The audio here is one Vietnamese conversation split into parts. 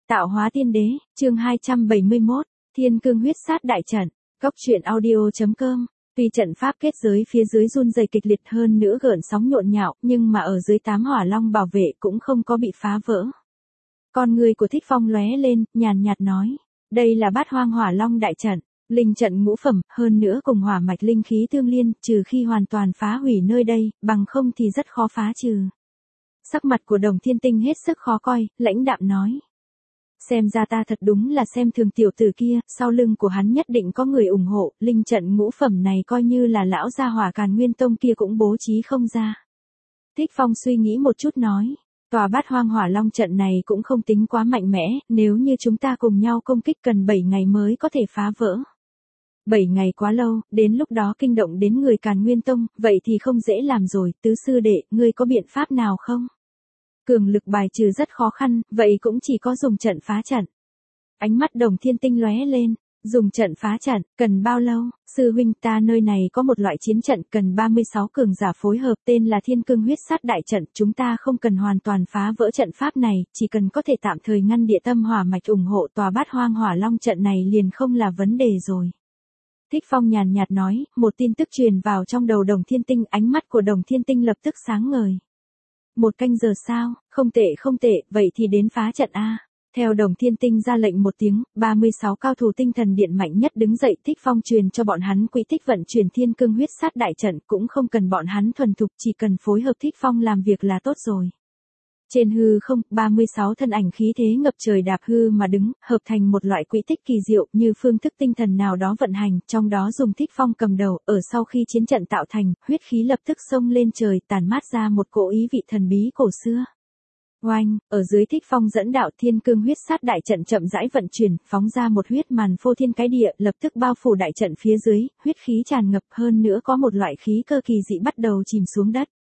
Tạo hóa tiên đế, chương 271, Thiên cương huyết sát đại trận, Cốc truyện audio.com. Tuy trận pháp kết giới phía dưới run rẩy kịch liệt hơn nữa gợn sóng nhộn nhạo, nhưng mà ở dưới 8 hỏa long bảo vệ cũng không có bị phá vỡ. Con người của Thích Phong lóe lên, nhàn nhạt nói, đây là Bát Hoang Hỏa Long đại trận, linh trận ngũ phẩm, hơn nữa cùng hỏa mạch linh khí tương liên, trừ khi hoàn toàn phá hủy nơi đây, bằng không thì rất khó phá trừ. Sắc mặt của Đồng Thiên Tinh hết sức khó coi, lãnh đạm nói. Xem ra ta thật đúng là xem thường tiểu tử kia, sau lưng của hắn nhất định có người ủng hộ, linh trận ngũ phẩm này coi như là lão gia Hỏa Càn Nguyên Tông kia cũng bố trí không ra. Thích Phong suy nghĩ một chút nói, tòa Bát Hoang Hỏa Long trận này cũng không tính quá mạnh mẽ, nếu như chúng ta cùng nhau công kích cần 7 ngày mới có thể phá vỡ. 7 ngày quá lâu, đến lúc đó kinh động đến người Càn Nguyên Tông, vậy thì không dễ làm rồi, tứ sư đệ, ngươi có biện pháp nào không? Cường lực bài trừ rất khó khăn, vậy cũng chỉ có dùng trận phá trận. Ánh mắt Đồng Thiên Tinh lóe lên, dùng trận phá trận, cần bao lâu? Sư huynh, ta nơi này có một loại chiến trận cần 36 cường giả phối hợp, tên là Thiên cương huyết sát đại trận, chúng ta không cần hoàn toàn phá vỡ trận pháp này, chỉ cần có thể tạm thời ngăn địa tâm hỏa mạch ủng hộ tòa Bát Hoang Hỏa Long trận này liền không là vấn đề rồi. Thích Phong nhàn nhạt nói, một tin tức truyền vào trong đầu Đồng Thiên Tinh, ánh mắt của Đồng Thiên Tinh lập tức sáng ngời. 1 canh giờ sao, không tệ, vậy thì đến phá trận A. Theo Đồng Thiên Tinh ra lệnh một tiếng, 36 cao thủ tinh thần điện mạnh nhất đứng dậy, Thích Phong truyền cho bọn hắn quỹ tích vận chuyển Thiên cương huyết sát đại trận, cũng không cần bọn hắn thuần thục, chỉ cần phối hợp Thích Phong làm việc là tốt rồi. Trên hư không, 36 thân ảnh khí thế ngập trời đạp hư mà đứng, hợp thành một loại quỹ tích kỳ diệu như phương thức tinh thần nào đó vận hành, trong đó dùng Thích Phong cầm đầu, ở sau khi chiến trận tạo thành, huyết khí lập tức xông lên trời, tản mát ra một cỗ ý vị thần bí cổ xưa. Oanh, ở dưới Thích Phong dẫn đạo Thiên cương huyết sát đại trận chậm rãi vận chuyển, phóng ra một huyết màn phô thiên cái địa, lập tức bao phủ đại trận phía dưới, huyết khí tràn ngập, hơn nữa có một loại khí cơ kỳ dị bắt đầu chìm xuống đất.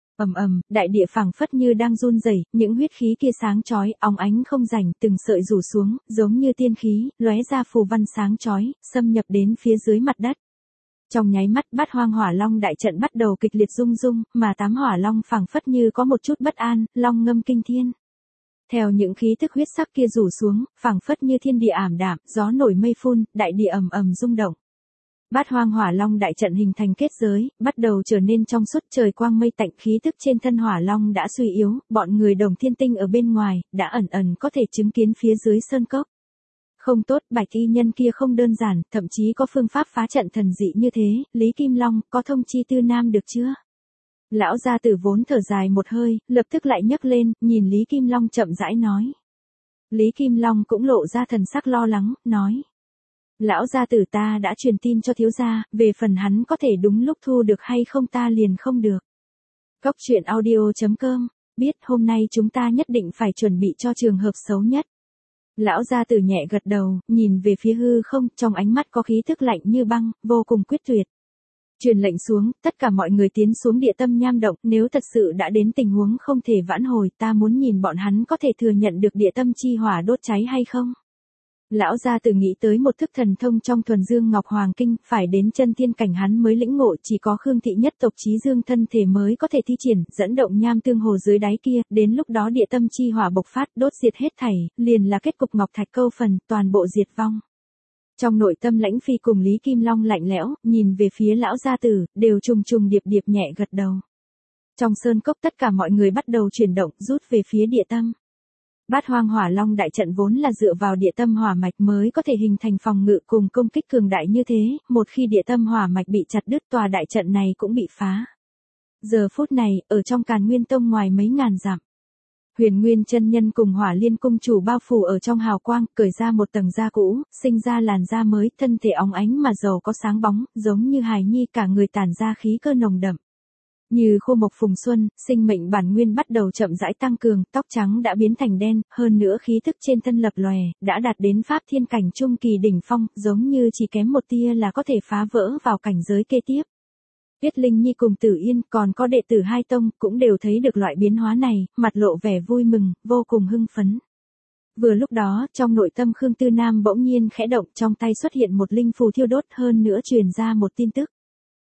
Ầm, đại địa phảng phất như đang run rẩy, những huyết khí kia sáng chói, óng ánh không rảnh, từng sợi rủ xuống, giống như tiên khí, lóe ra phù văn sáng chói, xâm nhập đến phía dưới mặt đất. Trong nháy mắt, Bát Hoang Hỏa Long đại trận bắt đầu kịch liệt rung rung, mà 8 hỏa long phảng phất như có một chút bất an, long ngâm kinh thiên. Theo những khí tức huyết sắc kia rủ xuống, phảng phất như thiên địa ảm đạm, gió nổi mây phun, đại địa ầm rung động. Bát Hoang Hỏa Long đại trận hình thành kết giới, bắt đầu trở nên trong suốt, trời quang mây tạnh, khí tức trên thân Hỏa Long đã suy yếu, bọn người Đồng Thiên Tinh ở bên ngoài, đã ẩn có thể chứng kiến phía dưới sơn cốc. Không tốt, Bạch y nhân kia không đơn giản, thậm chí có phương pháp phá trận thần dị như thế, Lý Kim Long, có thông chi Tư Nam được chưa? Lão gia tử vốn thở dài một hơi, lập tức lại nhấc lên, nhìn Lý Kim Long chậm rãi nói. Lý Kim Long cũng lộ ra thần sắc lo lắng, nói. Lão gia tử, ta đã truyền tin cho thiếu gia, về phần hắn có thể đúng lúc thu được hay không ta liền không được. Cốc truyện audio.com, biết hôm nay chúng ta nhất định phải chuẩn bị cho trường hợp xấu nhất. Lão gia tử nhẹ gật đầu, nhìn về phía hư không, trong ánh mắt có khí thức lạnh như băng, vô cùng quyết tuyệt. Truyền lệnh xuống, tất cả mọi người tiến xuống địa tâm nham động, nếu thật sự đã đến tình huống không thể vãn hồi, ta muốn nhìn bọn hắn có thể thừa nhận được địa tâm chi hỏa đốt cháy hay không. Lão gia tử nghĩ tới một thức thần thông trong Thuần Dương Ngọc Hoàng Kinh, phải đến chân thiên cảnh hắn mới lĩnh ngộ, chỉ có Khương thị nhất tộc Chí Dương thân thể mới có thể thi triển, dẫn động nham tương hồ dưới đáy kia, đến lúc đó địa tâm chi hỏa bộc phát, đốt diệt hết thảy, liền là kết cục Ngọc Thạch câu phần, toàn bộ diệt vong. Trong nội tâm Lãnh Phi cùng Lý Kim Long lạnh lẽo, nhìn về phía lão gia tử, đều trùng điệp nhẹ gật đầu. Trong sơn cốc tất cả mọi người bắt đầu chuyển động, rút về phía địa tâm. Bát Hoang Hỏa Long đại trận vốn là dựa vào địa tâm hỏa mạch mới có thể hình thành phòng ngự cùng công kích cường đại như thế, một khi địa tâm hỏa mạch bị chặt đứt tòa đại trận này cũng bị phá. Giờ phút này, ở trong Càn Nguyên Tông ngoài mấy ngàn dặm, Huyền Nguyên chân nhân cùng Hỏa Liên cung chủ bao phủ ở trong hào quang, cởi ra một tầng da cũ, sinh ra làn da mới, thân thể óng ánh mà giàu có sáng bóng, giống như hài nhi, cả người tản ra khí cơ nồng đậm. Như khô mộc phùng xuân, sinh mệnh bản nguyên bắt đầu chậm rãi tăng cường, tóc trắng đã biến thành đen, hơn nữa khí thức trên thân lập lòe, đã đạt đến pháp thiên cảnh trung kỳ đỉnh phong, giống như chỉ kém một tia là có thể phá vỡ vào cảnh giới kế tiếp. Tuyết Linh Nhi cùng Tử Yên, còn có đệ tử hai tông, cũng đều thấy được loại biến hóa này, mặt lộ vẻ vui mừng, vô cùng hưng phấn. Vừa lúc đó, trong nội tâm Khương Tư Nam bỗng nhiên khẽ động, trong tay xuất hiện một linh phù thiêu đốt, hơn nữa truyền ra một tin tức.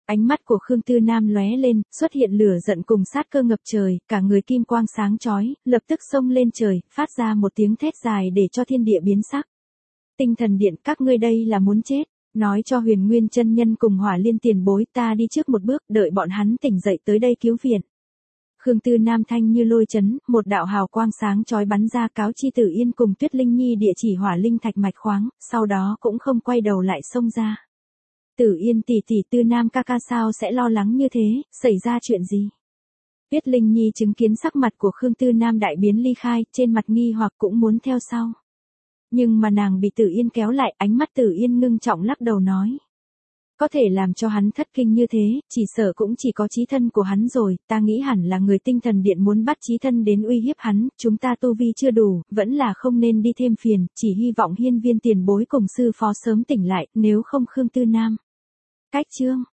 Ánh mắt của Khương Tư Nam lóe lên, xuất hiện lửa giận cùng sát cơ ngập trời, cả người kim quang sáng chói, lập tức xông lên trời, phát ra một tiếng thét dài để cho thiên địa biến sắc. Tinh thần điện, các ngươi đây là muốn chết, nói cho Huyền Nguyên chân nhân cùng Hỏa Liên tiền bối, ta đi trước một bước, đợi bọn hắn tỉnh dậy tới đây cứu viện. Khương Tư Nam thanh như lôi chấn, một đạo hào quang sáng chói bắn ra, cáo chi Tử Yên cùng Tuyết Linh Nhi địa chỉ Hỏa Linh Thạch mạch khoáng, sau đó cũng không quay đầu lại xông ra. Tử Yên tỷ tỷ, Tư Nam ca ca sao sẽ lo lắng như thế, xảy ra chuyện gì? Tuyết Linh Nhi chứng kiến sắc mặt của Khương Tư Nam đại biến ly khai, trên mặt nghi hoặc cũng muốn theo sau. Nhưng mà nàng bị Tử Yên kéo lại, ánh mắt Tử Yên ngưng trọng lắc đầu nói. Có thể làm cho hắn thất kinh như thế, chỉ sợ cũng chỉ có chí thân của hắn rồi, ta nghĩ hẳn là người tinh thần điện muốn bắt chí thân đến uy hiếp hắn, chúng ta tu vi chưa đủ, vẫn là không nên đi thêm phiền, chỉ hy vọng Hiên Viên tiền bối cùng sư phó sớm tỉnh lại, nếu không Khương Tư Nam. Cách chương